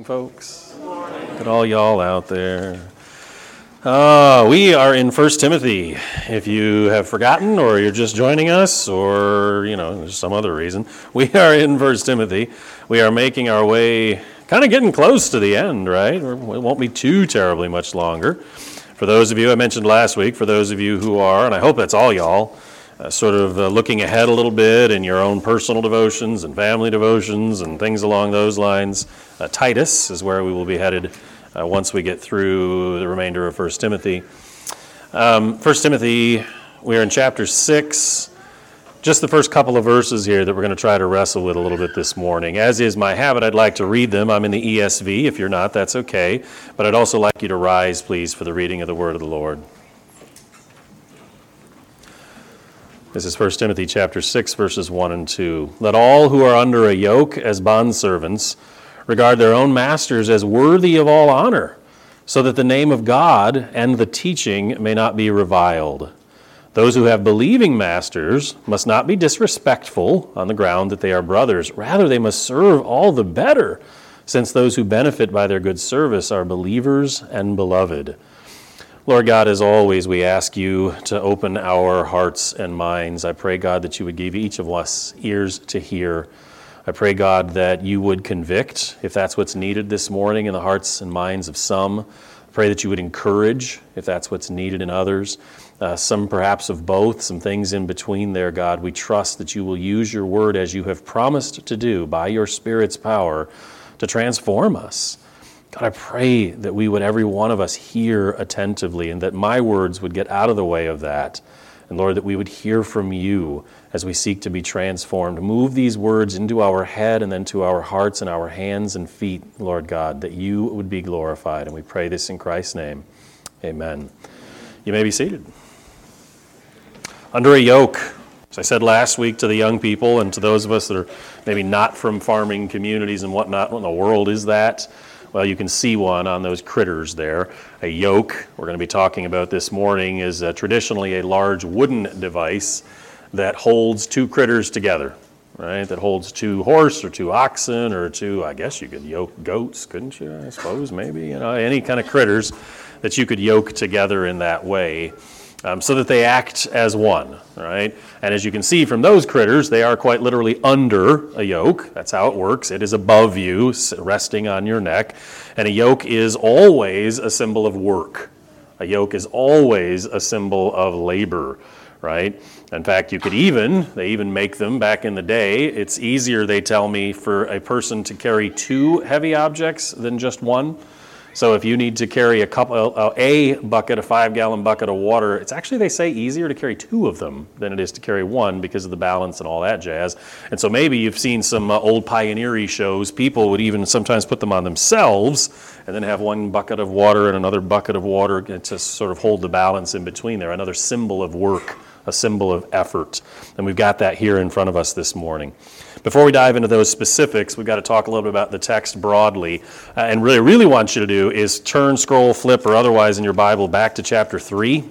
Folks, look at all y'all out there. We are in 1 Timothy. If you have forgotten or you're just joining us or, there's some other reason, we are in 1 Timothy. We are making our way, kind of getting close to the end, right? It won't be too terribly much longer. For those of you, I mentioned last week, for those of you who are, and I hope that's all y'all, looking ahead a little bit in your own personal devotions and family devotions and things along those lines. Titus is where we will be headed once we get through the remainder of 1 Timothy. 1 Timothy, we are in chapter 6. Just the first couple of verses here that we're going to try to wrestle with a little bit this morning. As is my habit, I'd like to read them. I'm in the ESV. If you're not, that's okay. But I'd also like you to rise, please, for the reading of the word of the Lord. This is 1 Timothy chapter 6, verses 1 and 2. Let all who are under a yoke as bondservants regard their own masters as worthy of all honor, so that the name of God and the teaching may not be reviled. Those who have believing masters must not be disrespectful on the ground that they are brothers. Rather, they must serve all the better, since those who benefit by their good service are believers and beloved. Lord God, as always, we ask you to open our hearts and minds. I pray, God, that you would give each of us ears to hear. I pray, God, that you would convict, if that's what's needed this morning in the hearts and minds of some. I pray that you would encourage, if that's what's needed in others. Some perhaps of both, some things in between there, God. We trust that you will use your word as you have promised to do by your Spirit's power to transform us. God, I pray that we would, every one of us, hear attentively and that my words would get out of the way of that. And Lord, that we would hear from you as we seek to be transformed. Move these words into our head and then to our hearts and our hands and feet, Lord God, that you would be glorified. And we pray this in Christ's name. Amen. You may be seated. Under a yoke. As I said last week to the young people and to those of us that are maybe not from farming communities and whatnot, what in the world is that? Well, you can see one on those critters there. A yoke, we're going to be talking about this morning, is traditionally a large wooden device that holds two critters together, right? That holds two horse or two oxen or two, I guess you could yoke goats, couldn't you? I suppose, maybe, any kind of critters that you could yoke together in that way. So that they act as one, right? And as you can see from those critters, they are quite literally under a yoke. That's how it works. It is above you, resting on your neck. And a yoke is always a symbol of work. A yoke is always a symbol of labor, right? In fact, they even make them back in the day. It's easier, they tell me, for a person to carry two heavy objects than just one. So if you need to carry a bucket, a 5-gallon bucket of water, it's actually, they say, easier to carry two of them than it is to carry one because of the balance and all that jazz. And so maybe you've seen some old pioneer-y shows. People would even sometimes put them on themselves and then have one bucket of water and another bucket of water to sort of hold the balance in between there. Another symbol of work, a symbol of effort. And we've got that here in front of us this morning. Before we dive into those specifics, we've got to talk a little bit about the text broadly. And really want you to do is turn, scroll, flip, or otherwise in your Bible back to chapter 3.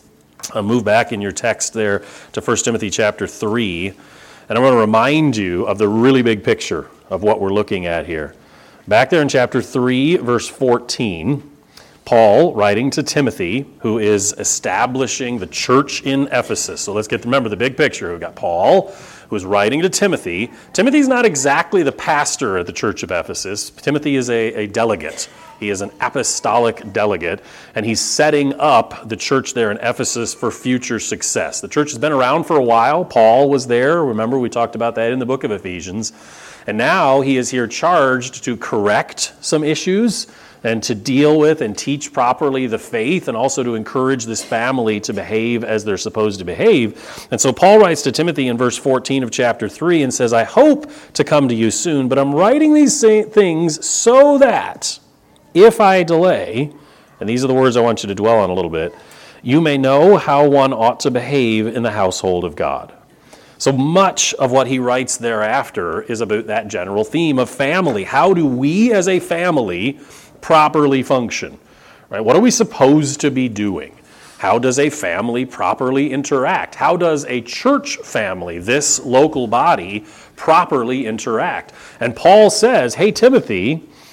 Move back in your text there to 1 Timothy chapter 3. And I want to remind you of the really big picture of what we're looking at here. Back there in chapter 3, verse 14, Paul writing to Timothy, who is establishing the church in Ephesus. So let's remember the big picture. We've got Paul, who's writing to Timothy. Timothy's not exactly the pastor at the church of Ephesus. Timothy is a delegate. He is an apostolic delegate, and he's setting up the church there in Ephesus for future success. The church has been around for a while. Paul was there. Remember, we talked about that in the book of Ephesians. And now he is here charged to correct some issues and to deal with and teach properly the faith, and also to encourage this family to behave as they're supposed to behave. And so Paul writes to Timothy in verse 14 of chapter 3 and says, I hope to come to you soon, but I'm writing these things so that if I delay, and these are the words I want you to dwell on a little bit, you may know how one ought to behave in the household of God. So much of what he writes thereafter is about that general theme of family. How do we as a family properly function? Right? What are we supposed to be doing? How does a family properly interact? How does a church family, this local body, properly interact? And Paul says, hey, Timothy,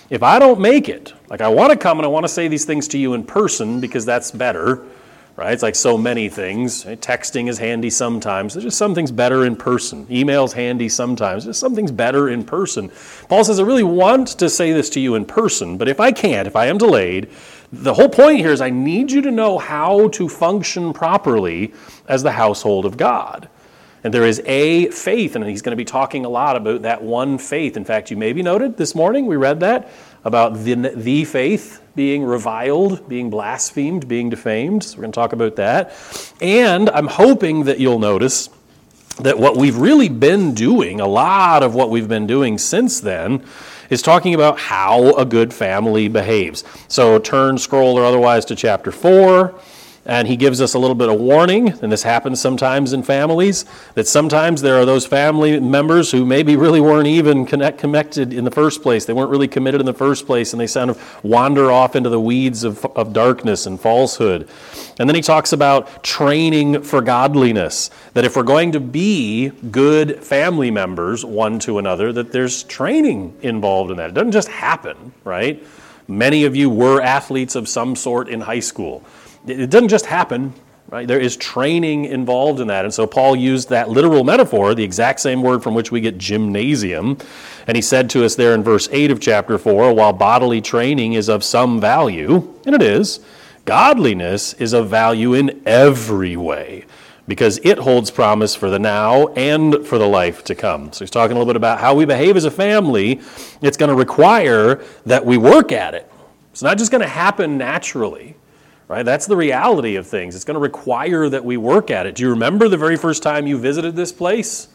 If I don't make it, like I want to come and I want to say these things to you in person because that's better, right? It's like so many things. Texting is handy sometimes. There's just some things better in person. Email's handy sometimes. There's some things better in person. Paul says, I really want to say this to you in person, but if I can't, if I am delayed, the whole point here is I need you to know how to function properly as the household of God. And there is a faith, and he's going to be talking a lot about that one faith. In fact, you maybe noted this morning, we read that, about the faith being reviled, being blasphemed, being defamed. So we're going to talk about that. And I'm hoping that you'll notice that what we've really been doing, a lot of what we've been doing since then, is talking about how a good family behaves. So turn, scroll, or otherwise to chapter 4. And he gives us a little bit of warning, and this happens sometimes in families, that sometimes there are those family members who maybe really weren't even connected in the first place. They weren't really committed in the first place, and they kind of wander off into the weeds of darkness and falsehood. And then he talks about training for godliness, that if we're going to be good family members one to another, that there's training involved in that. It doesn't just happen, right? Many of you were athletes of some sort in high school. It doesn't just happen, right? There is training involved in that. And so Paul used that literal metaphor, the exact same word from which we get gymnasium. And he said to us there in verse 8 of chapter 4, while bodily training is of some value, and it is, godliness is of value in every way, because it holds promise for the now and for the life to come. So he's talking a little bit about how we behave as a family. It's going to require that we work at it. It's not just going to happen naturally. Right? That's the reality of things. It's going to require that we work at it. Do you remember the very first time you visited this place?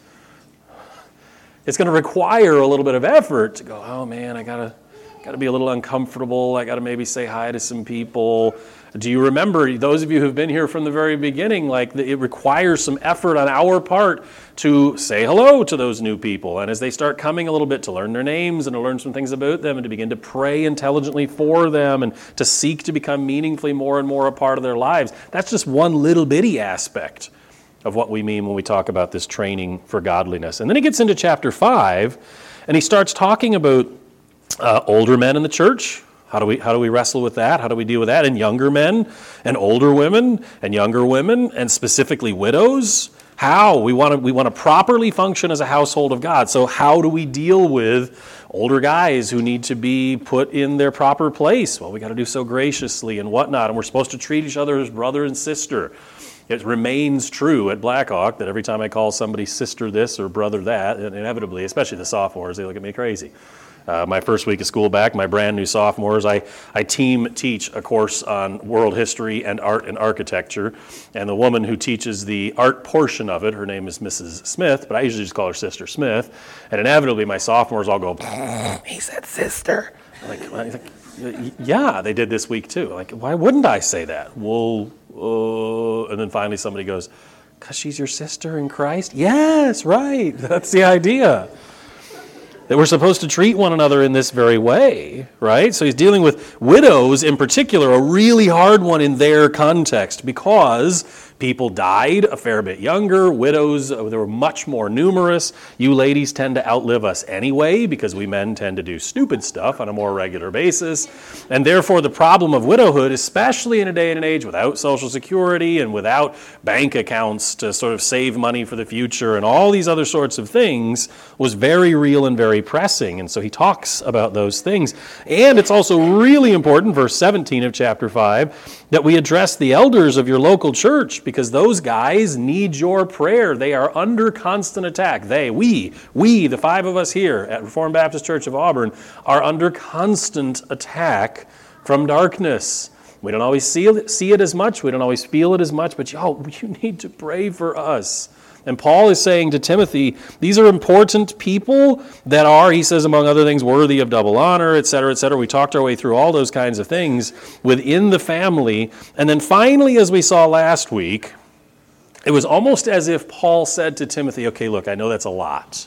It's going to require a little bit of effort to go, oh man, I got to be a little uncomfortable. I got to maybe say hi to some people. Do you remember, those of you who've been here from the very beginning, like it requires some effort on our part to say hello to those new people. And as they start coming a little bit, to learn their names and to learn some things about them and to begin to pray intelligently for them and to seek to become meaningfully more and more a part of their lives. That's just one little bitty aspect of what we mean when we talk about this training for godliness. And then he gets into chapter 5 and he starts talking about older men in the church. How do we wrestle with that? How do we deal with that? And younger men and older women and younger women and specifically widows. How we want to properly function as a household of God. So how do we deal with older guys who need to be put in their proper place? Well, we got to do so graciously and whatnot. And we're supposed to treat each other as brother and sister. It remains true at Blackhawk that every time I call somebody sister this or brother that, inevitably, especially the sophomores, they look at me crazy. My first week of school back, my brand new sophomores, I team teach a course on world history and art and architecture. And the woman who teaches the art portion of it, her name is Mrs. Smith, but I usually just call her Sister Smith. And inevitably, my sophomores all go, he said sister. Like, yeah, they did this week too. Like, why wouldn't I say that? Well, and then finally somebody goes, because she's your sister in Christ? Yes, right. That's the idea. That we're supposed to treat one another in this very way, right? So he's dealing with widows in particular, a really hard one in their context, because people died a fair bit younger. Widows, they were much more numerous. You ladies tend to outlive us anyway, because we men tend to do stupid stuff on a more regular basis. And therefore, the problem of widowhood, especially in a day and an age without Social Security and without bank accounts to sort of save money for the future and all these other sorts of things, was very real and very pressing. And so he talks about those things. And it's also really important, verse 17 of chapter 5, that we address the elders of your local church, because those guys need your prayer. They are under constant attack. We, the five of us here at Reformed Baptist Church of Auburn, are under constant attack from darkness. We don't always see it as much. We don't always feel it as much. But you need to pray for us. And Paul is saying to Timothy, these are important people that are, he says, among other things, worthy of double honor, et cetera, et cetera. We talked our way through all those kinds of things within the family. And then finally, as we saw last week, it was almost as if Paul said to Timothy, okay, look, I know that's a lot.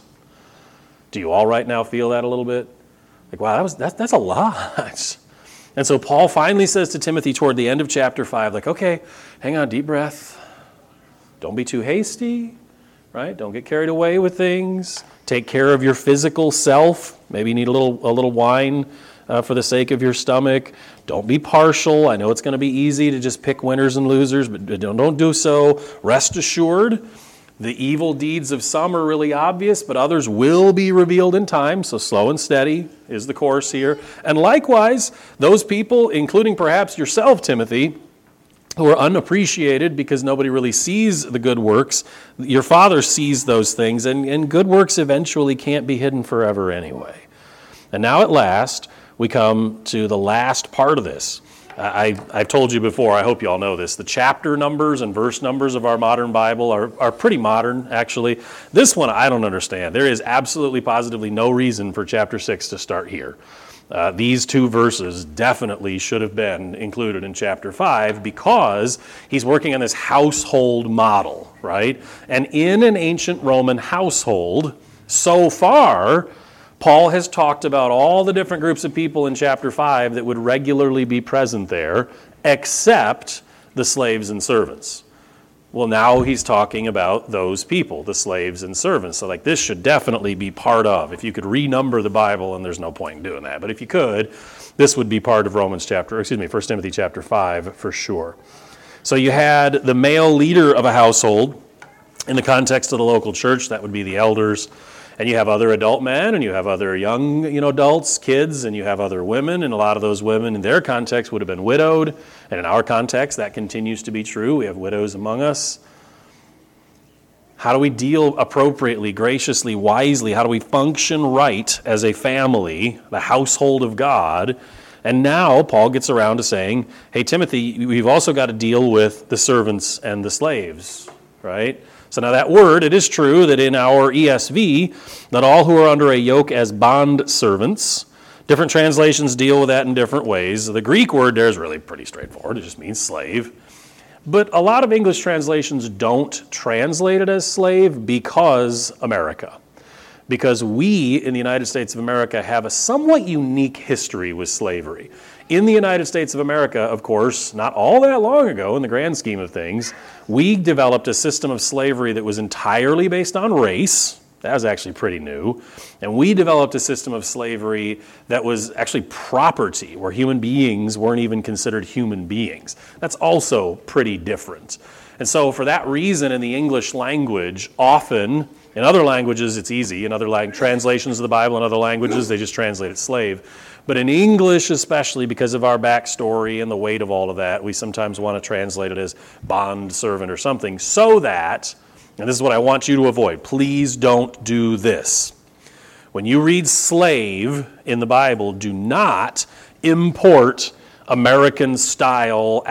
Do you all right now feel that a little bit? Like, wow, that's a lot. And so Paul finally says to Timothy toward the end of chapter 5, like, okay, hang on, deep breath. Don't be too hasty. Right? Don't get carried away with things. Take care of your physical self. Maybe you need a little wine for the sake of your stomach. Don't be partial. I know it's going to be easy to just pick winners and losers, but don't do so. Rest assured, the evil deeds of some are really obvious, but others will be revealed in time, so slow and steady is the course here. And likewise, those people, including perhaps yourself, Timothy, who are unappreciated because nobody really sees the good works, your Father sees those things, and good works eventually can't be hidden forever anyway. And now at last, we come to the last part of this. I've told you before, I hope you all know this, the chapter numbers and verse numbers of our modern Bible are pretty modern, actually. This one I don't understand. There is absolutely positively no reason for chapter 6 to start here. These two verses definitely should have been included in chapter 5 because he's working on this household model, right? And in an ancient Roman household, so far, Paul has talked about all the different groups of people in chapter 5 that would regularly be present there, except the slaves and servants. Well, now he's talking about those people, the slaves and servants. So this should definitely be part of. If you could renumber the Bible, and there's no point in doing that, but if you could, this would be part of 1 Timothy chapter 5 for sure. So you had the male leader of a household in the context of the local church, that would be the elders. And you have other adult men, and you have other young, adults, kids, and you have other women, and a lot of those women in their context would have been widowed, and in our context, that continues to be true. We have widows among us. How do we deal appropriately, graciously, wisely? How do we function right as a family, the household of God? And now Paul gets around to saying, hey, Timothy, we've also got to deal with the servants and the slaves, right? So now that word, it is true that in our ESV, not all who are under a yoke as bond servants. Different translations deal with that in different ways. The Greek word there is really pretty straightforward. It just means slave. But a lot of English translations don't translate it as slave because America. Because we in the United States of America have a somewhat unique history with slavery. In the United States of America, of course, not all that long ago in the grand scheme of things, we developed a system of slavery that was entirely based on race. That was actually pretty new. And we developed a system of slavery that was actually property, where human beings weren't even considered human beings. That's also pretty different. And so for that reason, in the English language, often, in other languages it's easy. In other translations of the Bible in other languages, they just translate it slave. But in English, especially because of our backstory and the weight of all of that, we sometimes want to translate it as bond servant or something so that, and this is what I want you to avoid, please don't do this. When you read slave in the Bible, do not import American-style,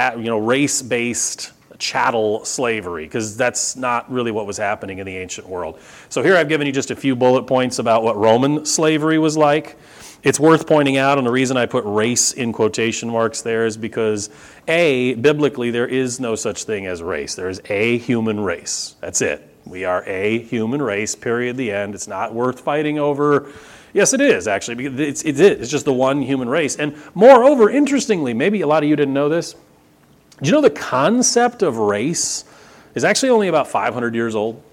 race-based chattel slavery, because that's not really what was happening in the ancient world. So here I've given you just a few bullet points about what Roman slavery was like. It's worth pointing out, and the reason I put race in quotation marks there is because, biblically, there is no such thing as race. There is a human race. That's it. We are a human race, period, the end. It's not worth fighting over. Yes, it is, actually. It's just the one human race. And moreover, interestingly, maybe a lot of you didn't know this, do you know the concept of race is actually only about 500 years old?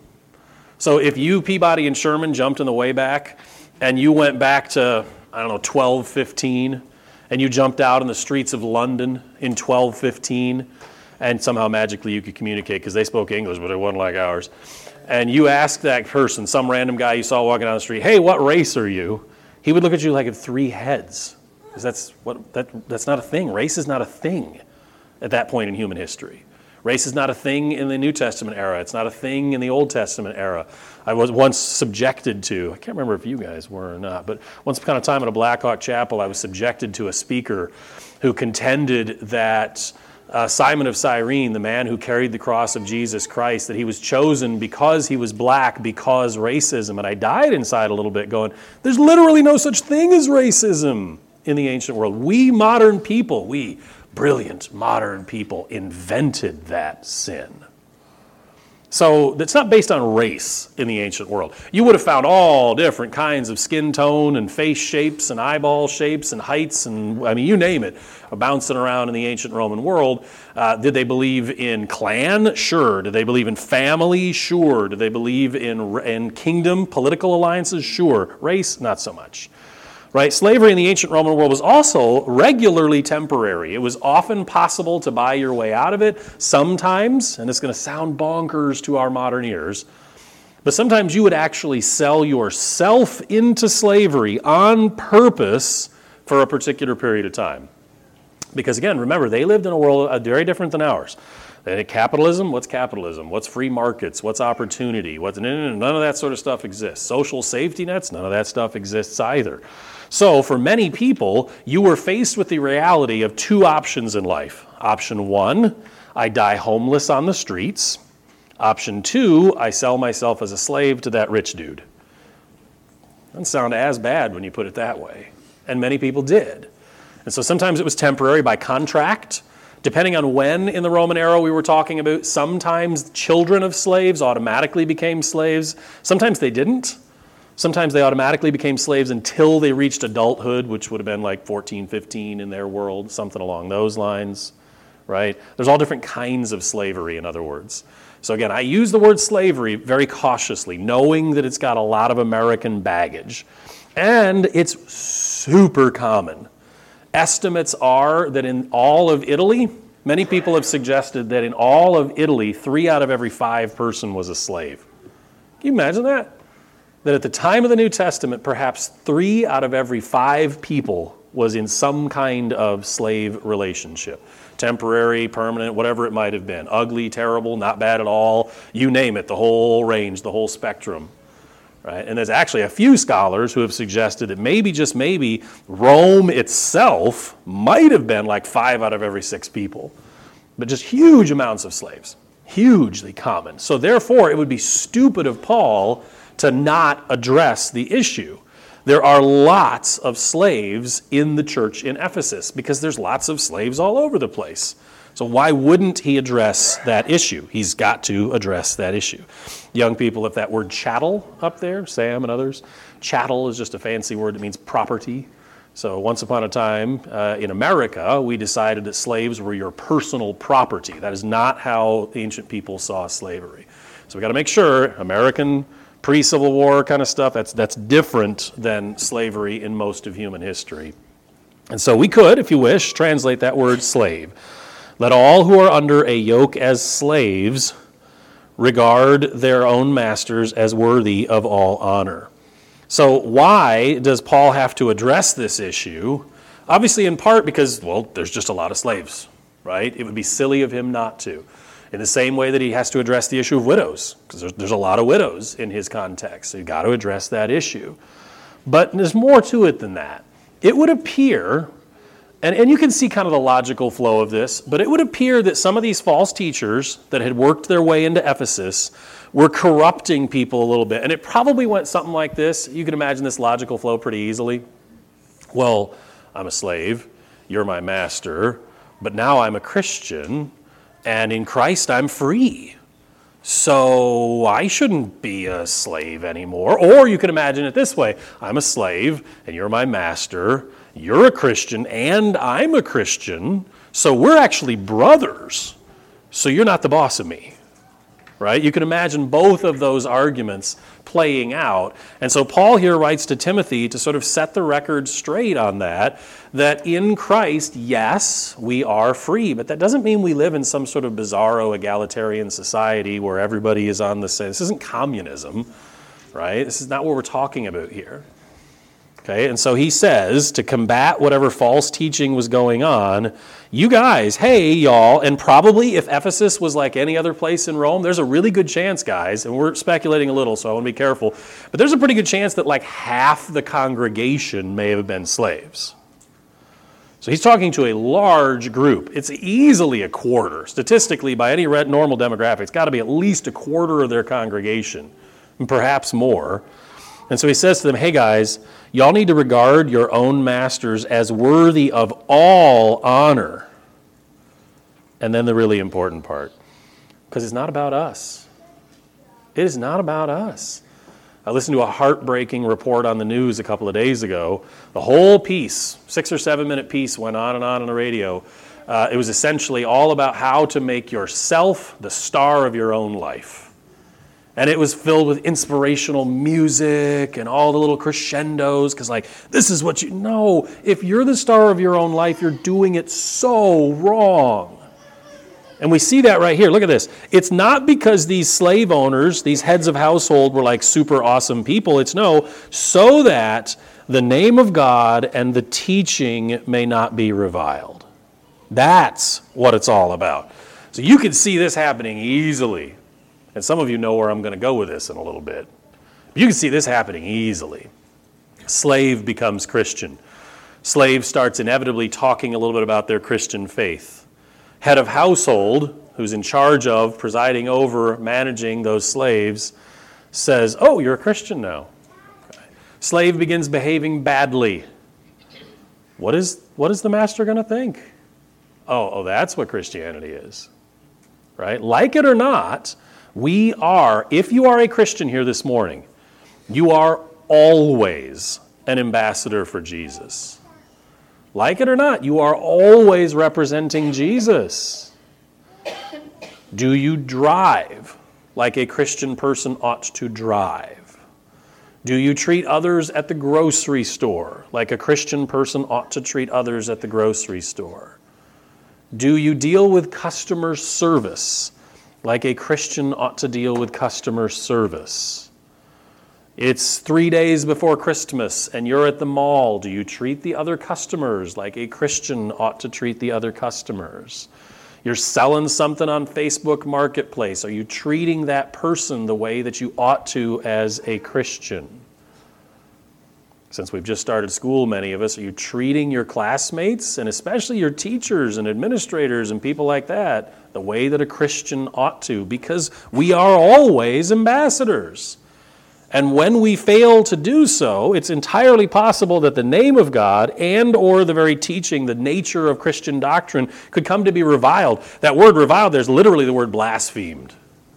So if you, Peabody and Sherman, jumped in the Wayback, and you went back to 1215, and you jumped out in the streets of London in 1215, and somehow magically you could communicate because they spoke English, but it wasn't like ours. And you asked that person, some random guy you saw walking down the street, hey, what race are you? He would look at you like you had 3 heads, because that's not a thing. Race is not a thing at that point in human history. Race is not a thing in the New Testament era. It's not a thing in the Old Testament era. I was once subjected to, I can't remember if you guys were or not, but once upon a time at a Blackhawk Chapel, I was subjected to a speaker who contended that Simon of Cyrene, the man who carried the cross of Jesus Christ, that he was chosen because he was black, because racism. And I died inside a little bit going, there's literally no such thing as racism in the ancient world. We modern people, we brilliant modern people invented that sin. So it's not based on race in the ancient world. You would have found all different kinds of skin tone and face shapes and eyeball shapes and heights and, you name it, bouncing around in the ancient Roman world. Did they believe in clan? Sure. Did they believe in family? Sure. Did they believe in kingdom, political alliances? Sure. Race? Not so much. right? Slavery in the ancient Roman world was also regularly temporary. It was often possible to buy your way out of it. Sometimes, and it's going to sound bonkers to our modern ears, but sometimes you would actually sell yourself into slavery on purpose for a particular period of time. Because again, remember, they lived in a world very different than ours. They had capitalism. What's capitalism? What's free markets? What's opportunity? None of that sort of stuff exists. Social safety nets, none of that stuff exists either. So for many people, you were faced with the reality of two options in life. Option one, I die homeless on the streets. Option two, I sell myself as a slave to that rich dude. Doesn't sound as bad when you put it that way. And many people did. And so sometimes it was temporary by contract. Depending on when in the Roman era we were talking about, sometimes children of slaves automatically became slaves. Sometimes they didn't. Sometimes they automatically became slaves until they reached adulthood, which would have been like 14, 15 in their world, something along those lines, right? There's all different kinds of slavery, in other words. So again, I use the word slavery very cautiously, knowing that it's got a lot of American baggage. And it's super common. Estimates are that in all of Italy, many people have suggested that in all of Italy, 3 out of every 5 person was a slave. Can you imagine that? That at the time of the New Testament, perhaps 3 out of every 5 people was in some kind of slave relationship. Temporary, permanent, whatever it might have been. Ugly, terrible, not bad at all. You name it, the whole range, the whole spectrum. Right? And there's actually a few scholars who have suggested that maybe, just maybe, Rome itself might have been like 5 out of every 6 people. But just huge amounts of slaves. Hugely common. So therefore, it would be stupid of Paul to not address the issue. There are lots of slaves in the church in Ephesus because there's lots of slaves all over the place. So why wouldn't he address that issue? He's got to address that issue. Young people, if that word chattel up there, Sam and others, chattel is just a fancy word that means property. So once upon a time in America, we decided that slaves were your personal property. That is not how ancient people saw slavery. So we got to make sure American pre-Civil War kind of stuff, that's different than slavery in most of human history. And so we could, if you wish, translate that word slave. Let all who are under a yoke as slaves regard their own masters as worthy of all honor. So why does Paul have to address this issue? Obviously in part because, well, there's just a lot of slaves, right? It would be silly of him not to. In the same way that he has to address the issue of widows, because there's a lot of widows in his context. So you've got to address that issue. But there's more to it than that. It would appear, and you can see kind of the logical flow of this, but it would appear that some of these false teachers that had worked their way into Ephesus were corrupting people a little bit. And it probably went something like this. You can imagine this logical flow pretty easily. Well, I'm a slave, you're my master, but now I'm a Christian, and in Christ I'm free. So I shouldn't be a slave anymore. Or you can imagine it this way. I'm a slave, and you're my master. You're a Christian, and I'm a Christian. So we're actually brothers. So you're not the boss of me. Right? You can imagine both of those arguments playing out. And so Paul here writes to Timothy to sort of set the record straight on that in Christ, yes, we are free, but that doesn't mean we live in some sort of bizarro egalitarian society where everybody is on the same. This isn't communism, right? This is not what we're talking about here. Okay, and so he says, to combat whatever false teaching was going on, you guys, hey, y'all, and probably if Ephesus was like any other place in Rome, there's a really good chance, guys, and we're speculating a little, so I want to be careful, but there's a pretty good chance that like half the congregation may have been slaves. So he's talking to a large group. It's easily a quarter. Statistically, by any normal demographic, it's got to be at least a quarter of their congregation, and perhaps more. And so he says to them, hey guys, y'all need to regard your own masters as worthy of all honor. And then the really important part, because it's not about us. It is not about us. I listened to a heartbreaking report on the news a couple of days ago. The whole piece, 6 or 7 minute piece, went on the radio. It was essentially all about how to make yourself the star of your own life. And it was filled with inspirational music and all the little crescendos, because like, this is what you know. If you're the star of your own life, you're doing it so wrong. And we see that right here. Look at this. It's not because these slave owners, these heads of household were like super awesome people. It's no, so that the name of God and the teaching may not be reviled. That's what it's all about. So you can see this happening easily. And some of you know where I'm going to go with this in a little bit. You can see this happening easily. Slave becomes Christian. Slave starts inevitably talking a little bit about their Christian faith. Head of household, who's in charge of, presiding over, managing those slaves, says, oh, you're a Christian now. Okay. Slave begins behaving badly. What is the master going to think? Oh, that's what Christianity is. Right? Like it or not, we are, if you are a Christian here this morning, you are always an ambassador for Jesus. Like it or not, you are always representing Jesus. Do you drive like a Christian person ought to drive? Do you treat others at the grocery store like a Christian person ought to treat others at the grocery store? Do you deal with customer service like a Christian ought to deal with customer service? It's 3 days before Christmas and you're at the mall. Do you treat the other customers like a Christian ought to treat the other customers? You're selling something on Facebook Marketplace. Are you treating that person the way that you ought to as a Christian? Since we've just started school, many of us, are you treating your classmates and especially your teachers and administrators and people like that the way that a Christian ought to? Because we are always ambassadors. And when we fail to do so, it's entirely possible that the name of God and or the very teaching, the nature of Christian doctrine, could come to be reviled. That word reviled, there's literally the word blasphemed.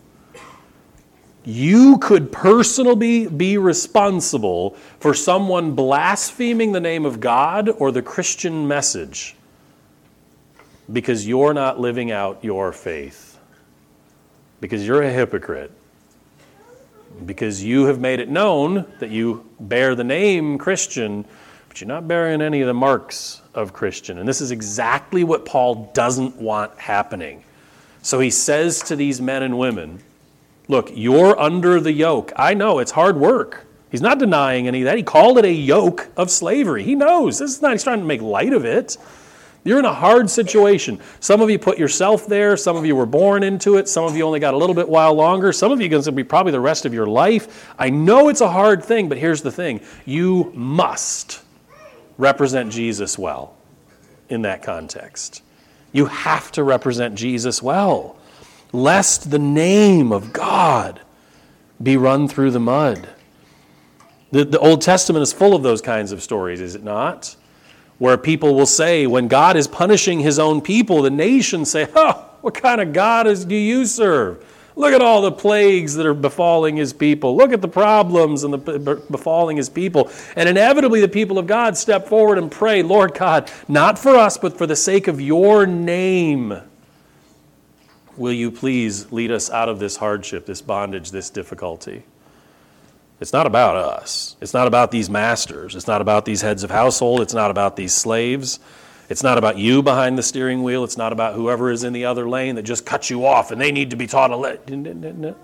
You could personally be responsible for someone blaspheming the name of God or the Christian message because you're not living out your faith, because you're a hypocrite. Because you have made it known that you bear the name Christian, but you're not bearing any of the marks of Christian. And this is exactly what Paul doesn't want happening. So he says to these men and women, look, you're under the yoke. I know it's hard work. He's not denying any of that. He called it a yoke of slavery. He knows. He's trying to make light of it. You're in a hard situation. Some of you put yourself there. Some of you were born into it. Some of you only got a little bit while longer. Some of you are going to be probably the rest of your life. I know it's a hard thing, but here's the thing. You must represent Jesus well in that context. You have to represent Jesus well, lest the name of God be run through the mud. The Old Testament is full of those kinds of stories, is it not? Where people will say, when God is punishing his own people, the nations say, oh, what kind of God do you serve? Look at all the plagues that are befalling his people. Look at the problems and befalling his people. And inevitably the people of God step forward and pray, Lord God, not for us, but for the sake of your name, will you please lead us out of this hardship, this bondage, this difficulty? It's not about us. It's not about these masters. It's not about these heads of household. It's not about these slaves. It's not about you behind the steering wheel. It's not about whoever is in the other lane that just cuts you off and they need to be taught a lesson.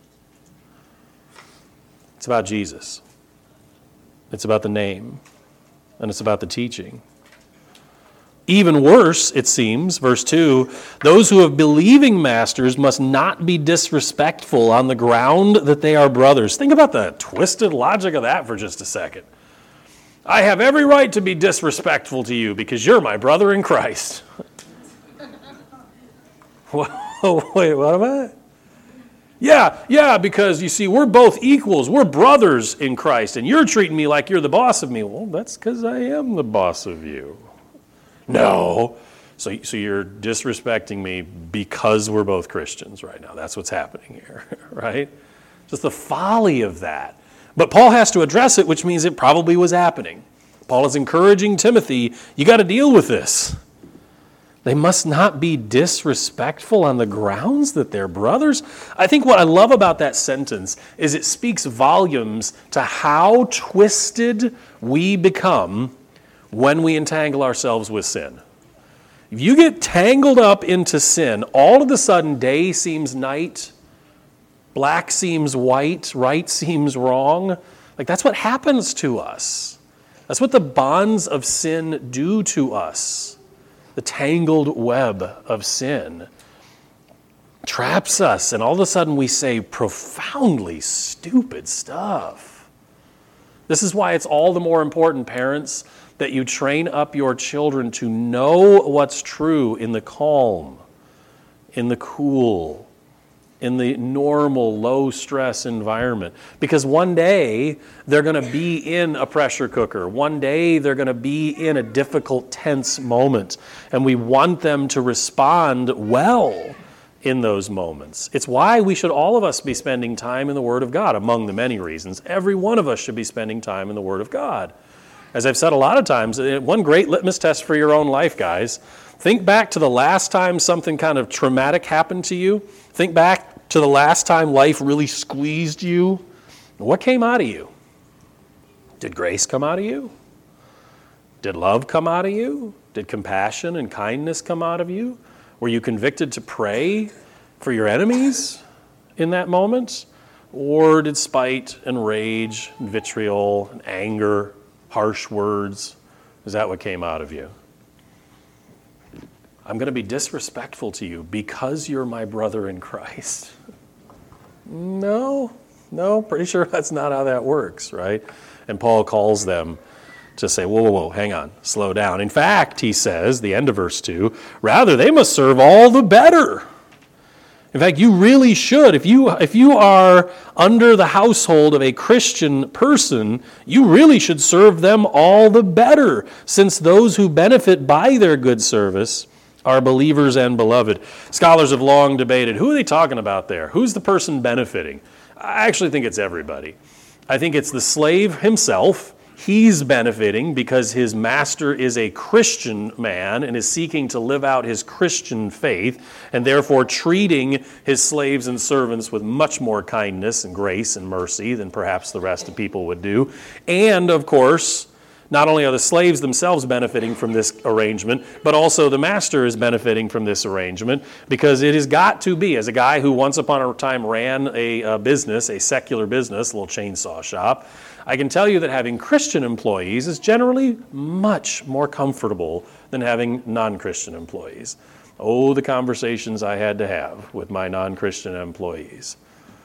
It's about Jesus. It's about the name. And it's about the teaching. Even worse, it seems, verse 2, those who have believing masters must not be disrespectful on the ground that they are brothers. Think about the twisted logic of that for just a second. I have every right to be disrespectful to you because you're my brother in Christ. Wait, what am I? Yeah, because you see, we're both equals. We're brothers in Christ, and you're treating me like you're the boss of me. Well, that's because I am the boss of you. No. So you're disrespecting me because we're both Christians right now. That's what's happening here, right? Just the folly of that. But Paul has to address it, which means it probably was happening. Paul is encouraging Timothy, you got to deal with this. They must not be disrespectful on the grounds that they're brothers. I think what I love about that sentence is it speaks volumes to how twisted we become when we entangle ourselves with sin. If you get tangled up into sin, all of a sudden day seems night, black seems white, right seems wrong. Like that's what happens to us. That's what the bonds of sin do to us. The tangled web of sin traps us, and all of a sudden we say profoundly stupid stuff. This is why it's all the more important, parents, that you train up your children to know what's true in the calm, in the cool, in the normal, low-stress environment. Because one day, they're going to be in a pressure cooker. One day, they're going to be in a difficult, tense moment. And we want them to respond well in those moments. It's why we should, all of us, be spending time in the Word of God, among the many reasons. Every one of us should be spending time in the Word of God. As I've said a lot of times, one great litmus test for your own life, guys, think back to the last time something kind of traumatic happened to you. Think back to the last time life really squeezed you. What came out of you? Did grace come out of you? Did love come out of you? Did compassion and kindness come out of you? Were you convicted to pray for your enemies in that moment? Or did spite and rage and vitriol and anger, harsh words, is that what came out of you? I'm going to be disrespectful to you because you're my brother in Christ. No, pretty sure that's not how that works, right? And Paul calls them to say, whoa, hang on, slow down. In fact, he says, the end of verse 2, rather they must serve all the better. In fact, you really should. If you are under the household of a Christian person, you really should serve them all the better, since those who benefit by their good service are believers and beloved. Scholars have long debated, who are they talking about there? Who's the person benefiting? I actually think it's everybody. I think it's the slave himself. He's benefiting because his master is a Christian man and is seeking to live out his Christian faith, and therefore treating his slaves and servants with much more kindness and grace and mercy than perhaps the rest of people would do. And, of course, not only are the slaves themselves benefiting from this arrangement, but also the master is benefiting from this arrangement, because it has got to be, as a guy who once upon a time ran a business, a secular business, a little chainsaw shop, I can tell you that having Christian employees is generally much more comfortable than having non-Christian employees. Oh, the conversations I had to have with my non-Christian employees.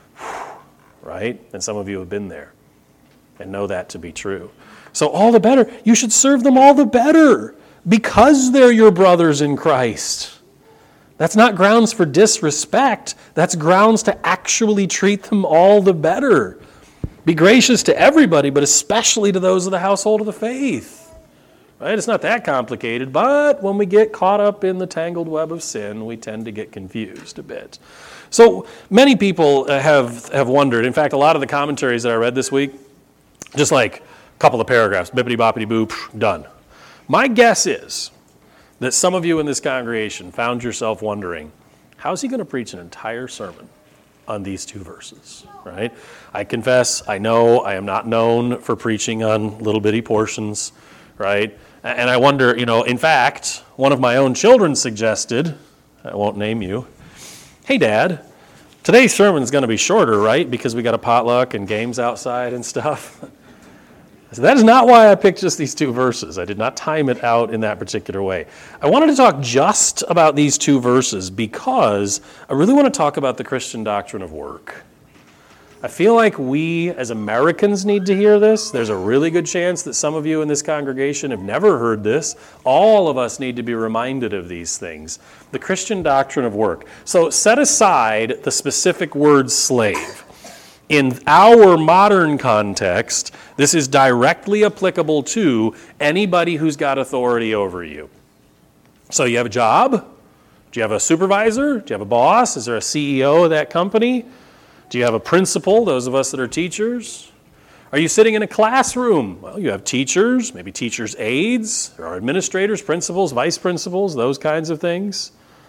Right? And some of you have been there and know that to be true. So all the better. You should serve them all the better because they're your brothers in Christ. That's not grounds for disrespect. That's grounds to actually treat them all the better. Be gracious to everybody, but especially to those of the household of the faith. Right? It's not that complicated, but when we get caught up in the tangled web of sin, we tend to get confused a bit. So many people have wondered. In fact, a lot of the commentaries that I read this week, just like a couple of paragraphs, bippity-boppity-boop, done. My guess is that some of you in this congregation found yourself wondering, how's he going to preach an entire sermon on these two verses, right? I confess, I know I am not known for preaching on little bitty portions, right? And I wonder, in fact, one of my own children suggested, I won't name you, hey, Dad, today's sermon is going to be shorter, right? Because we got a potluck and games outside and stuff. So that is not why I picked just these two verses. I did not time it out in that particular way. I wanted to talk just about these two verses because I really want to talk about the Christian doctrine of work. I feel like we as Americans need to hear this. There's a really good chance that some of you in this congregation have never heard this. All of us need to be reminded of these things. The Christian doctrine of work. So set aside the specific word slave. In our modern context, this is directly applicable to anybody who's got authority over you. So you have a job? Do you have a supervisor? Do you have a boss? Is there a CEO of that company? Do you have a principal, those of us that are teachers? Are you sitting in a classroom? Well, you have teachers, maybe teachers' aides, there are administrators, principals, vice principals, those kinds of things.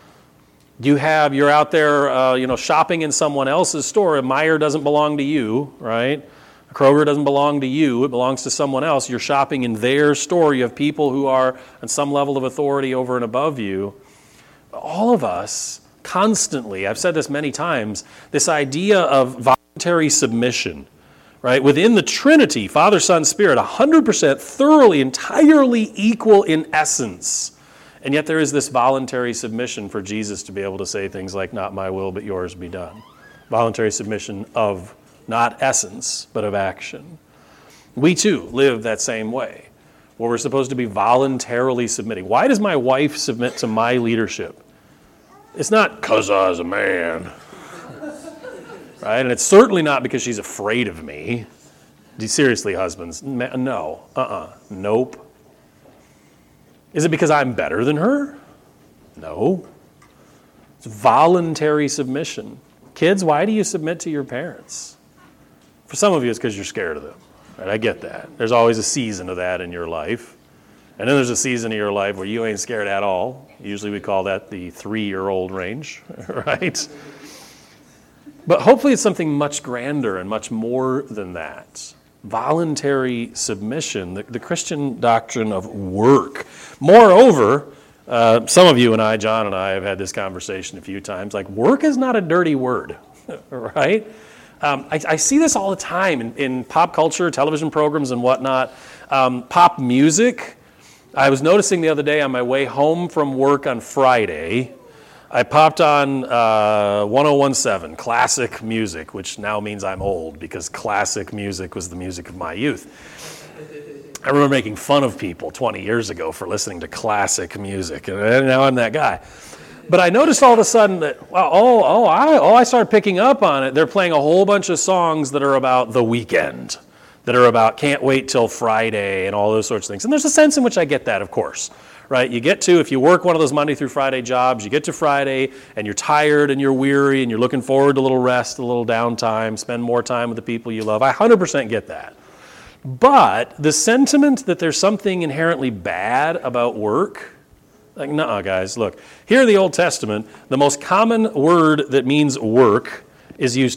You're out there, shopping in someone else's store. A Meijer doesn't belong to you, right? A Kroger doesn't belong to you. It belongs to someone else. You're shopping in their store. You have people who are on some level of authority over and above you. All of us, constantly, I've said this many times, this idea of voluntary submission, right? Within the Trinity, Father, Son, Spirit, 100% thoroughly, entirely equal in essence. And yet there is this voluntary submission for Jesus to be able to say things like, not my will, but yours be done. Voluntary submission of not essence, but of action. We too live that same way, where we're supposed to be voluntarily submitting. Why does my wife submit to my leadership? It's not because I was a man, right? And it's certainly not because she's afraid of me. Seriously, husbands, no, nope. Is it because I'm better than her? No. It's voluntary submission. Kids, why do you submit to your parents? For some of you, it's because you're scared of them. Right? I get that. There's always a season of that in your life. And then there's a season of your life where you ain't scared at all. Usually we call that the 3-year-old range, right? But hopefully it's something much grander and much more than that. Voluntary submission, the Christian doctrine of work. Moreover, some of you and I, John and I, have had this conversation a few times, like work is not a dirty word, right? I see this all the time in pop culture, television programs and whatnot. Pop music. I was noticing the other day on my way home from work on Friday, I popped on 1017, classic music, which now means I'm old because classic music was the music of my youth. I remember making fun of people 20 years ago for listening to classic music, and now I'm that guy. But I noticed all of a sudden that, I started picking up on it. They're playing a whole bunch of songs that are about the weekend, that are about can't wait till Friday and all those sorts of things. And there's a sense in which I get that, of course. Right? You get to, if you work one of those Monday through Friday jobs, you get to Friday and you're tired and you're weary and you're looking forward to a little rest, a little downtime, spend more time with the people you love. I 100% get that. But the sentiment that there's something inherently bad about work, like, nuh-uh, guys, look. Here in the Old Testament, the most common word that means work is used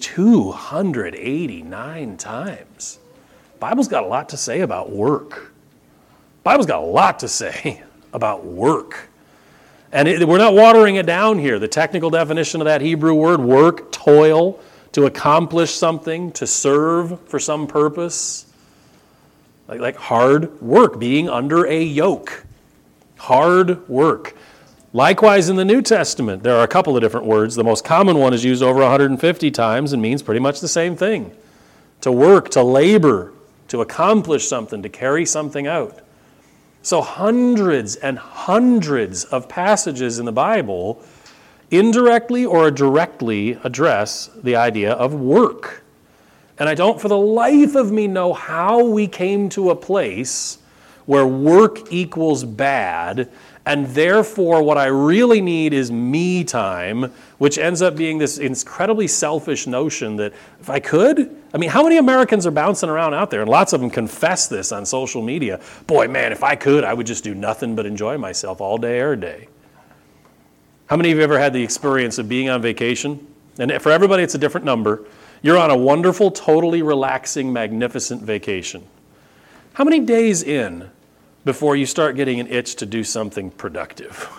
289 times. The Bible's got a lot to say about work. The Bible's got a lot to say about work. And we're not watering it down here. The technical definition of that Hebrew word, work, toil, to accomplish something, to serve for some purpose. Like hard work, being under a yoke. Hard work. Likewise in the New Testament, there are a couple of different words. The most common one is used over 150 times and means pretty much the same thing. To work, to labor, to accomplish something, to carry something out. So hundreds and hundreds of passages in the Bible indirectly or directly address the idea of work. And I don't for the life of me know how we came to a place where work equals bad, and therefore what I really need is me time, which ends up being this incredibly selfish notion that if I could, how many Americans are bouncing around out there, and lots of them confess this on social media, boy, man, if I could, I would just do nothing but enjoy myself all day, every day. How many of you ever had the experience of being on vacation? And for everybody, it's a different number. You're on a wonderful, totally relaxing, magnificent vacation. How many days in before you start getting an itch to do something productive?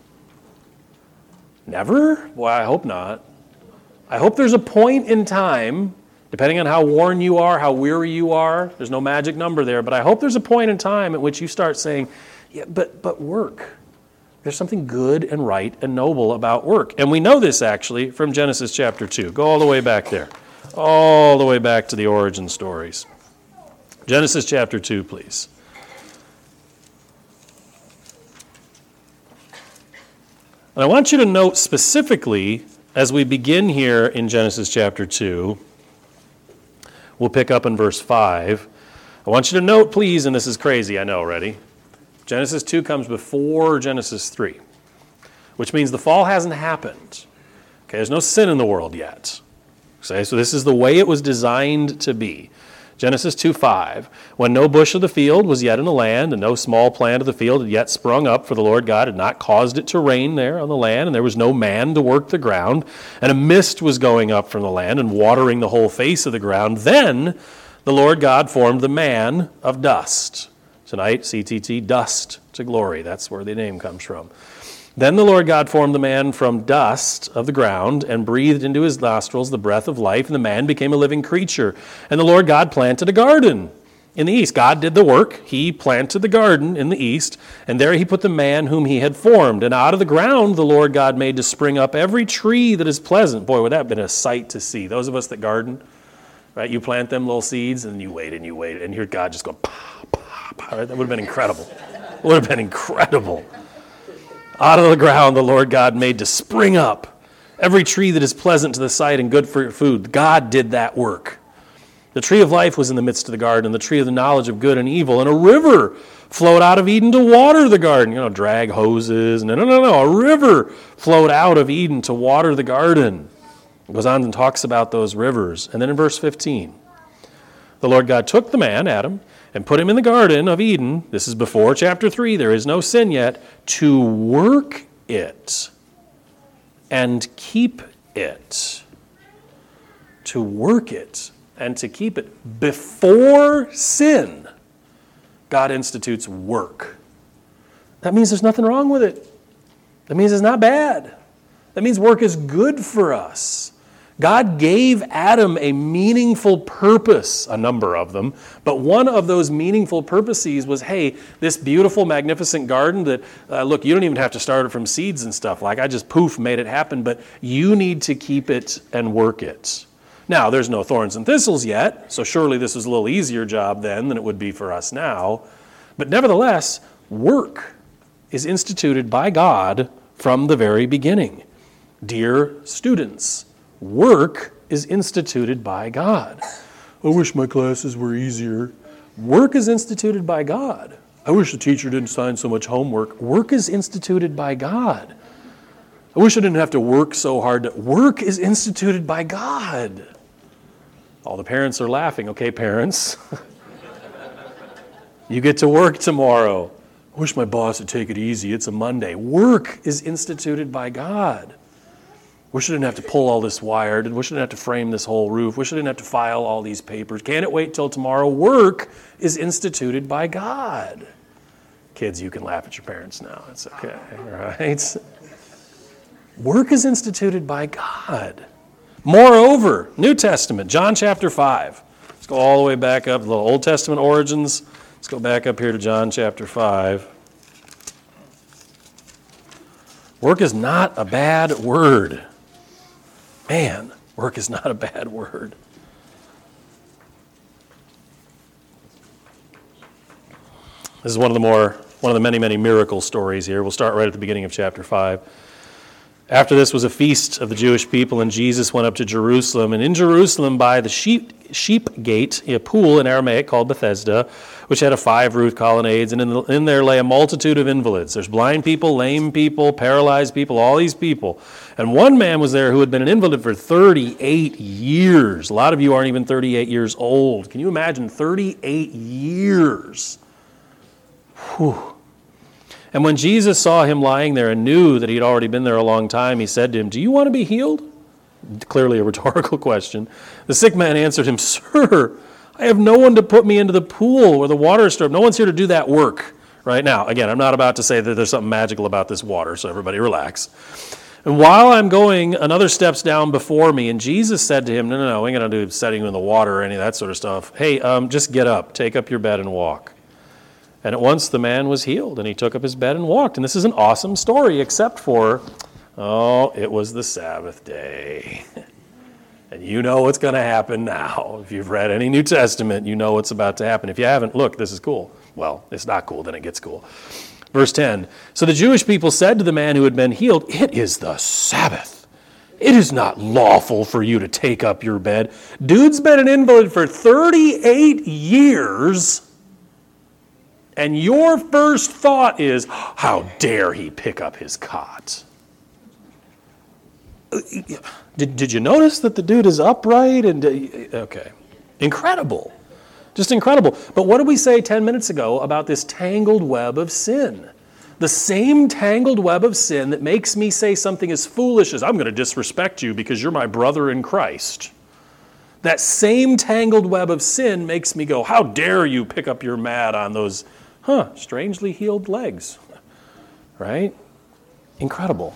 Never? Well, I hope not. I hope there's a point in time, depending on how worn you are, how weary you are, there's no magic number there, but I hope there's a point in time at which you start saying, yeah, but work. There's something good and right and noble about work. And we know this actually from Genesis chapter 2. Go all the way back there. All the way back to the origin stories. Genesis chapter 2, please. And I want you to note specifically, as we begin here in Genesis chapter 2, we'll pick up in verse 5. I want you to note, please, and this is crazy, I know already, Genesis 2 comes before Genesis 3, which means the fall hasn't happened. Okay, there's no sin in the world yet. Okay, so this is the way it was designed to be. Genesis 2:5. When no bush of the field was yet in the land, and no small plant of the field had yet sprung up, for the Lord God had not caused it to rain there on the land, and there was no man to work the ground, and a mist was going up from the land and watering the whole face of the ground, then the Lord God formed the man of dust. Tonight, CTT, dust to glory. That's where the name comes from. Then the Lord God formed the man from dust of the ground and breathed into his nostrils the breath of life, and the man became a living creature. And the Lord God planted a garden in the east. God did the work. He planted the garden in the east, and there he put the man whom he had formed. And out of the ground the Lord God made to spring up every tree that is pleasant. Boy, would that have been a sight to see. Those of us that garden, right? You plant them little seeds, and you wait, and hear God just go, pah, pah, pah. Right? That would have been incredible. It would have been incredible. Out of the ground the Lord God made to spring up every tree that is pleasant to the sight and good for food. God did that work. The tree of life was in the midst of the garden, and the tree of the knowledge of good and evil, and a river flowed out of Eden to water the garden. Drag hoses. No. A river flowed out of Eden to water the garden. It goes on and talks about those rivers. And then in verse 15, the Lord God took the man, Adam, and put him in the garden of Eden. This is before chapter 3. There is no sin yet. To work it and keep it. To work it and to keep it. Before sin, God institutes work. That means there's nothing wrong with it. That means it's not bad. That means work is good for us. God gave Adam a meaningful purpose, a number of them, but one of those meaningful purposes was, hey, this beautiful, magnificent garden that, look, you don't even have to start it from seeds and stuff. Like I just poof, made it happen, but you need to keep it and work it. Now, there's no thorns and thistles yet, so surely this was a little easier job then than it would be for us now. But nevertheless, work is instituted by God from the very beginning. Dear students, work is instituted by God. I wish my classes were easier. Work is instituted by God. I wish the teacher didn't assign so much homework. Work is instituted by God. I wish I didn't have to work so hard. Work is instituted by God. All the parents are laughing. Okay, parents. You get to work tomorrow. I wish my boss would take it easy. It's a Monday. Work is instituted by God. Wish I didn't have to pull all this wire. Wish I didn't have to frame this whole roof. Wish I didn't have to file all these papers. Can't it wait till tomorrow? Work is instituted by God. Kids, you can laugh at your parents now. It's okay, right? Work is instituted by God. Moreover, New Testament, John chapter 5. Let's go all the way back up, the Old Testament origins. Let's go back up here to John chapter 5. Work is not a bad word. Man, work is not a bad word. This is one of the many, many miracle stories here. We'll start right at the beginning of chapter 5. After this was a feast of the Jewish people, and Jesus went up to Jerusalem. And in Jerusalem by the sheep gate, a pool in Aramaic called Bethesda, which had a 5-roofed colonnades, and in there lay a multitude of invalids. There's blind people, lame people, paralyzed people, all these people. And one man was there who had been an invalid for 38 years. A lot of you aren't even 38 years old. Can you imagine 38 years? Whew. And when Jesus saw him lying there and knew that he'd already been there a long time, he said to him, "Do you want to be healed?" Clearly a rhetorical question. The sick man answered him, "Sir, I have no one to put me into the pool where the water is stored. No one's here to do that work." Right now, again, I'm not about to say that there's something magical about this water, so everybody relax. "And while I'm going, another steps down before me." And Jesus said to him, No, we ain't going to do setting you in the water or any of that sort of stuff. "Hey, just get up, take up your bed and walk." And at once the man was healed, and he took up his bed and walked. And this is an awesome story, except for, it was the Sabbath day. And you know what's going to happen now. If you've read any New Testament, you know what's about to happen. If you haven't, look, this is cool. Well, it's not cool, then it gets cool. Verse 10, "So the Jewish people said to the man who had been healed, 'It is the Sabbath. It is not lawful for you to take up your bed.'" Dude's been an invalid for 38 years. And your first thought is, how dare he pick up his cot? Did you notice that the dude is upright? Okay, incredible. Just incredible. But what did we say 10 minutes ago about this tangled web of sin? The same tangled web of sin that makes me say something as foolish as, I'm going to disrespect you because you're my brother in Christ. That same tangled web of sin makes me go, how dare you pick up your mat on those, strangely healed legs. Right? Incredible.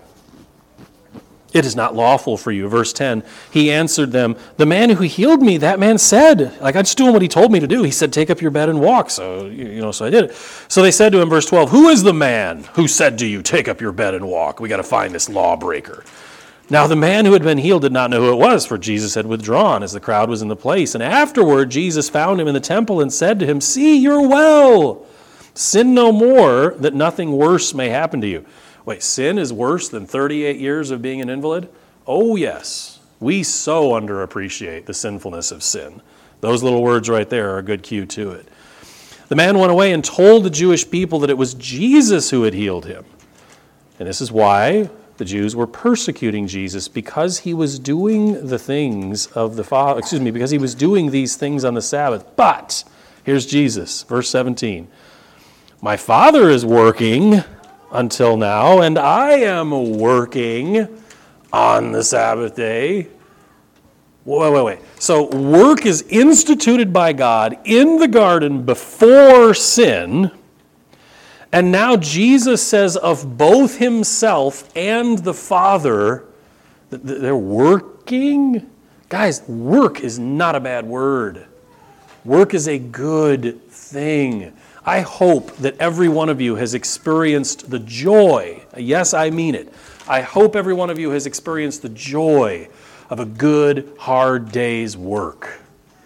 It is not lawful for you. Verse 10, he answered them, the man who healed me, that man said, I'm just doing what he told me to do. He said, take up your bed and walk. So I did it. So they said to him, verse 12, who is the man who said to you, take up your bed and walk? We got to find this lawbreaker. Now the man who had been healed did not know who it was, for Jesus had withdrawn as the crowd was in the place. And afterward, Jesus found him in the temple and said to him, see, you're well. Sin no more, that nothing worse may happen to you. Wait, sin is worse than 38 years of being an invalid? Oh, yes. We so underappreciate the sinfulness of sin. Those little words right there are a good cue to it. The man went away and told the Jewish people that it was Jesus who had healed him. And this is why the Jews were persecuting Jesus, because he was doing the things of the Father, because he was doing these things on the Sabbath. But, here's Jesus, verse 17. My Father is working until now, and I am working on the Sabbath day. Wait. So work is instituted by God in the garden before sin, and now Jesus says of both himself and the Father that they're working. Guys, work is not a bad word. Work is a good thing. I hope that every one of you has experienced the joy. Yes, I mean it. I hope every one of you has experienced the joy of a good, hard day's work.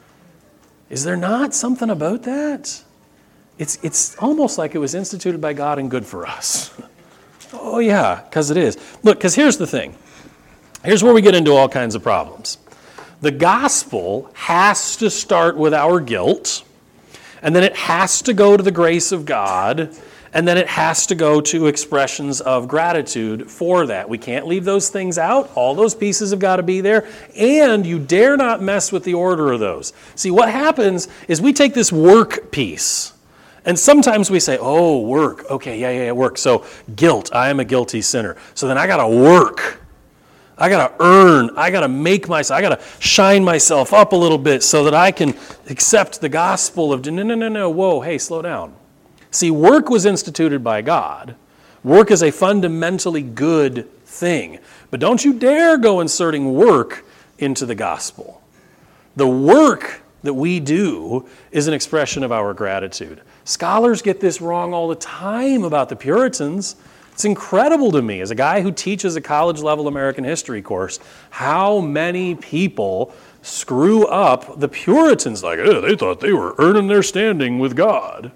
Is there not something about that? It's almost like it was instituted by God and good for us. Oh yeah, because it is. Look, because here's the thing. Here's where we get into all kinds of problems. The gospel has to start with our guilt, and then it has to go to the grace of God, and then it has to go to expressions of gratitude for that. We can't leave those things out. All those pieces have got to be there, and you dare not mess with the order of those. See, what happens is we take this work piece, and sometimes we say, oh, work. Okay, yeah, work. So guilt, I am a guilty sinner. So then I got to work. I got to earn, I got to make myself, I got to shine myself up a little bit so that I can accept the gospel of, no, whoa, hey, slow down. See, work was instituted by God. Work is a fundamentally good thing. But don't you dare go inserting work into the gospel. The work that we do is an expression of our gratitude. Scholars get this wrong all the time about the Puritans. It's incredible to me, as a guy who teaches a college-level American history course, how many people screw up the Puritans. Like, they thought they were earning their standing with God.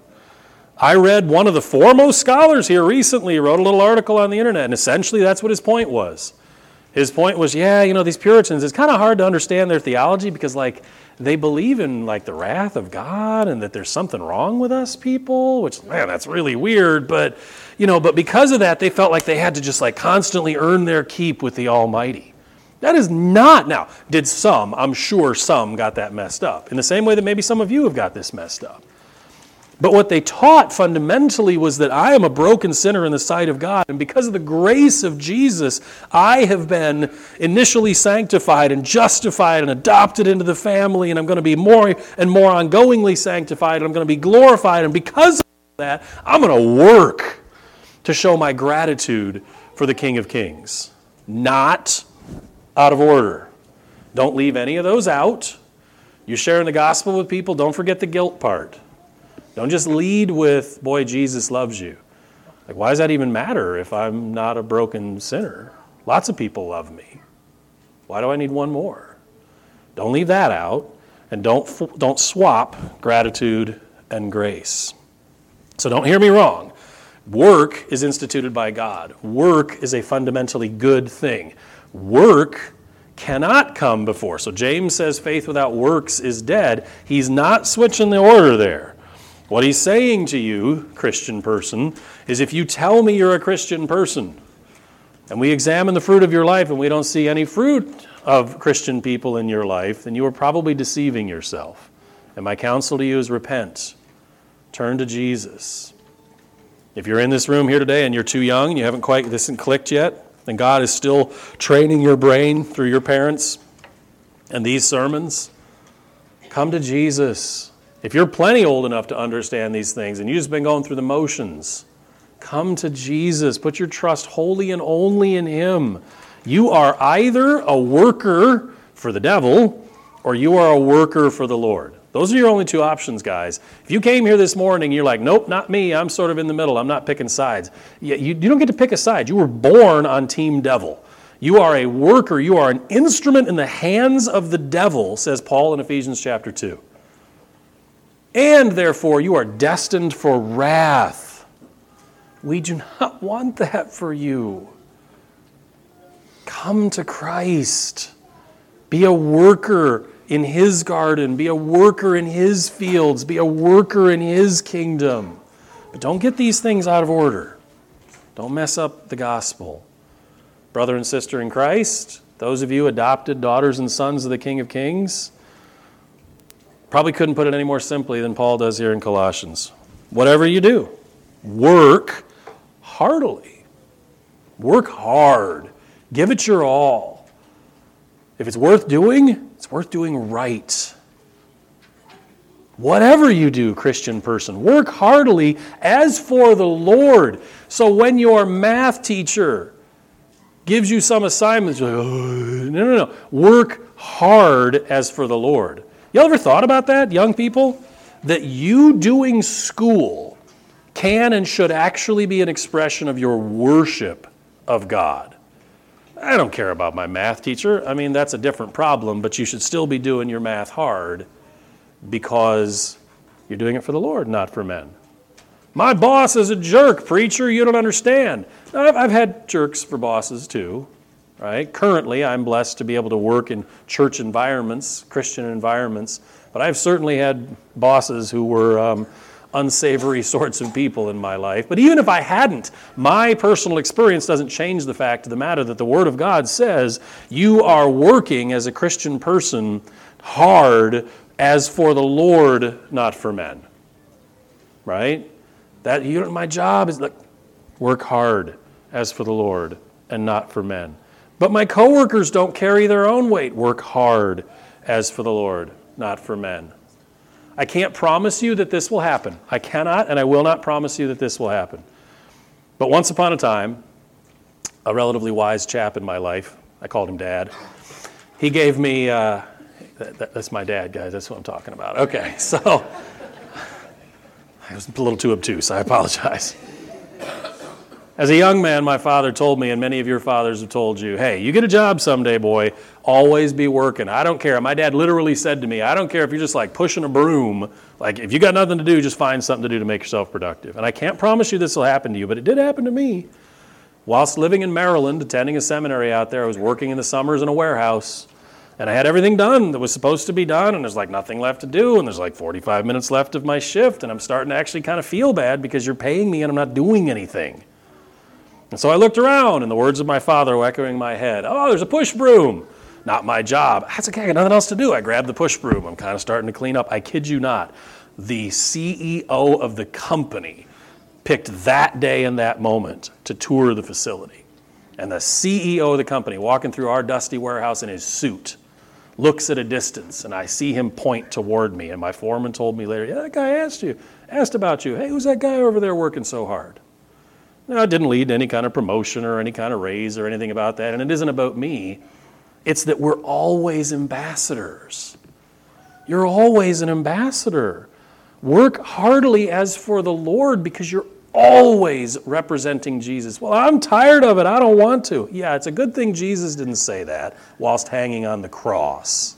I read one of the foremost scholars here recently wrote a little article on the internet, and essentially that's what his point was. His point was, these Puritans, it's kind of hard to understand their theology because, they believe in, the wrath of God and that there's something wrong with us people, which, man, that's really weird, but because of that, they felt like they had to just, constantly earn their keep with the Almighty. That is not, now, I'm sure some got that messed up, in the same way that maybe some of you have got this messed up. But what they taught fundamentally was that I am a broken sinner in the sight of God, and because of the grace of Jesus, I have been initially sanctified and justified and adopted into the family, and I'm going to be more and more ongoingly sanctified, and I'm going to be glorified, and because of that, I'm going to work to show my gratitude for the King of Kings. Not out of order. Don't leave any of those out. You're sharing the gospel with people, don't forget the guilt part. Don't just lead with, boy, Jesus loves you. Why does that even matter if I'm not a broken sinner? Lots of people love me. Why do I need one more? Don't leave that out, and don't swap gratitude and grace. So don't hear me wrong. Work is instituted by God. Work is a fundamentally good thing. Work cannot come before. So James says faith without works is dead. He's not switching the order there. What he's saying to you, Christian person, is if you tell me you're a Christian person, and we examine the fruit of your life and we don't see any fruit of Christian people in your life, then you are probably deceiving yourself. And my counsel to you is repent. Turn to Jesus. If you're in this room here today and you're too young and you haven't quite, this isn't clicked yet, then God is still training your brain through your parents and these sermons. Come to Jesus. If you're plenty old enough to understand these things and you've just been going through the motions, come to Jesus. Put your trust wholly and only in Him. You are either a worker for the devil or you are a worker for the Lord. Those are your only two options, guys. If you came here this morning, you're like, nope, not me. I'm sort of in the middle. I'm not picking sides. You don't get to pick a side. You were born on Team Devil. You are a worker. You are an instrument in the hands of the devil, says Paul in Ephesians chapter 2. And therefore, you are destined for wrath. We do not want that for you. Come to Christ. Be a worker in His garden. Be a worker in His fields. Be a worker in His kingdom. But don't get these things out of order. Don't mess up the gospel. Brother and sister in Christ, those of you adopted daughters and sons of the King of Kings, probably couldn't put it any more simply than Paul does here in Colossians. Whatever you do, work heartily. Work hard. Give it your all. If it's worth doing, it's worth doing right. Whatever you do, Christian person, work heartily as for the Lord. So when your math teacher gives you some assignments, you're like, oh, no. Work hard as for the Lord. You ever thought about that, young people? That you doing school can and should actually be an expression of your worship of God. I don't care about my math teacher. I mean, that's a different problem, but you should still be doing your math hard because you're doing it for the Lord, not for men. My boss is a jerk, preacher, you don't understand. I've had jerks for bosses too, right? Currently, I'm blessed to be able to work in church environments, Christian environments, but I've certainly had bosses who were unsavory sorts of people in my life. But even if I hadn't, my personal experience doesn't change the fact of the matter that the Word of God says you are working as a Christian person hard as for the Lord, not for men. Right? My job is work hard as for the Lord and not for men. But my coworkers don't carry their own weight. Work hard as for the Lord, not for men. I can't promise you that this will happen. I cannot and I will not promise you that this will happen. But once upon a time, a relatively wise chap in my life, I called him Dad, he gave me, that's my dad, guys, that's what I'm talking about. Okay, so I was a little too obtuse, I apologize. As a young man, my father told me, and many of your fathers have told you, hey, you get a job someday, boy, always be working. I don't care. My dad literally said to me, I don't care if you're just like pushing a broom. Like if you got nothing to do, just find something to do to make yourself productive. And I can't promise you this will happen to you, but it did happen to me. Whilst living in Maryland, attending a seminary out there, I was working in the summers in a warehouse. And I had everything done that was supposed to be done, and there's like nothing left to do, and there's like 45 minutes left of my shift, and I'm starting to actually kind of feel bad because you're paying me and I'm not doing anything. And so I looked around, and the words of my father were echoing in my head. Oh, there's a push broom. Not my job. That's okay, I got nothing else to do. I grabbed the push broom. I'm kind of starting to clean up. I kid you not. The CEO of the company picked that day and that moment to tour the facility. And the CEO of the company, walking through our dusty warehouse in his suit, looks at a distance, and I see him point toward me. And my foreman told me later, yeah, that guy asked about you. Hey, who's that guy over there working so hard? No, it didn't lead to any kind of promotion or any kind of raise or anything about that. And it isn't about me. It's that we're always ambassadors. You're always an ambassador. Work heartily as for the Lord because you're always representing Jesus. Well, I'm tired of it. I don't want to. Yeah, it's a good thing Jesus didn't say that whilst hanging on the cross.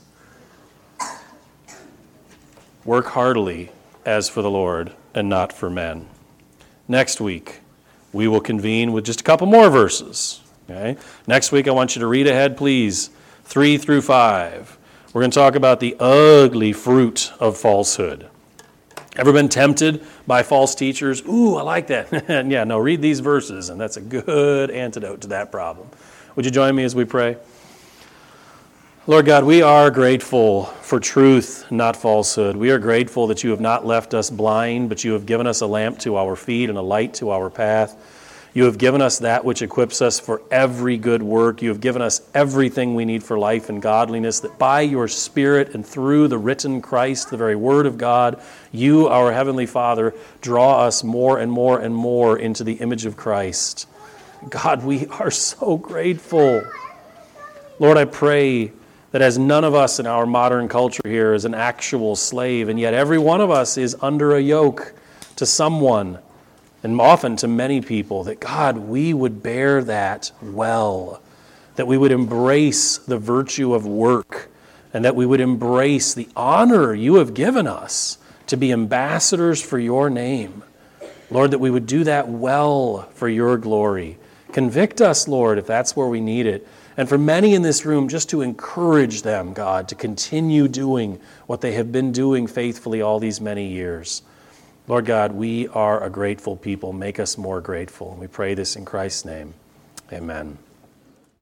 Work heartily as for the Lord and not for men. Next week, we will convene with just a couple more verses. Okay? Next week, I want you to read ahead, please, 3 through 5. We're going to talk about the ugly fruit of falsehood. Ever been tempted by false teachers? Ooh, I like that. And yeah, no, read these verses, and that's a good antidote to that problem. Would you join me as we pray? Lord God, we are grateful for truth, not falsehood. We are grateful that you have not left us blind, but you have given us a lamp to our feet and a light to our path. You have given us that which equips us for every good work. You have given us everything we need for life and godliness, that by your Spirit and through the written Christ, the very Word of God, you, our Heavenly Father, draw us more and more and more into the image of Christ. God, we are so grateful. Lord, I pray that as none of us in our modern culture here is an actual slave, and yet every one of us is under a yoke to someone, and often to many people, that God, we would bear that well, that we would embrace the virtue of work, and that we would embrace the honor you have given us to be ambassadors for your name. Lord, that we would do that well for your glory. Convict us, Lord, if that's where we need it. And for many in this room, just to encourage them, God, to continue doing what they have been doing faithfully all these many years. Lord God, we are a grateful people. Make us more grateful. We pray this in Christ's name. Amen.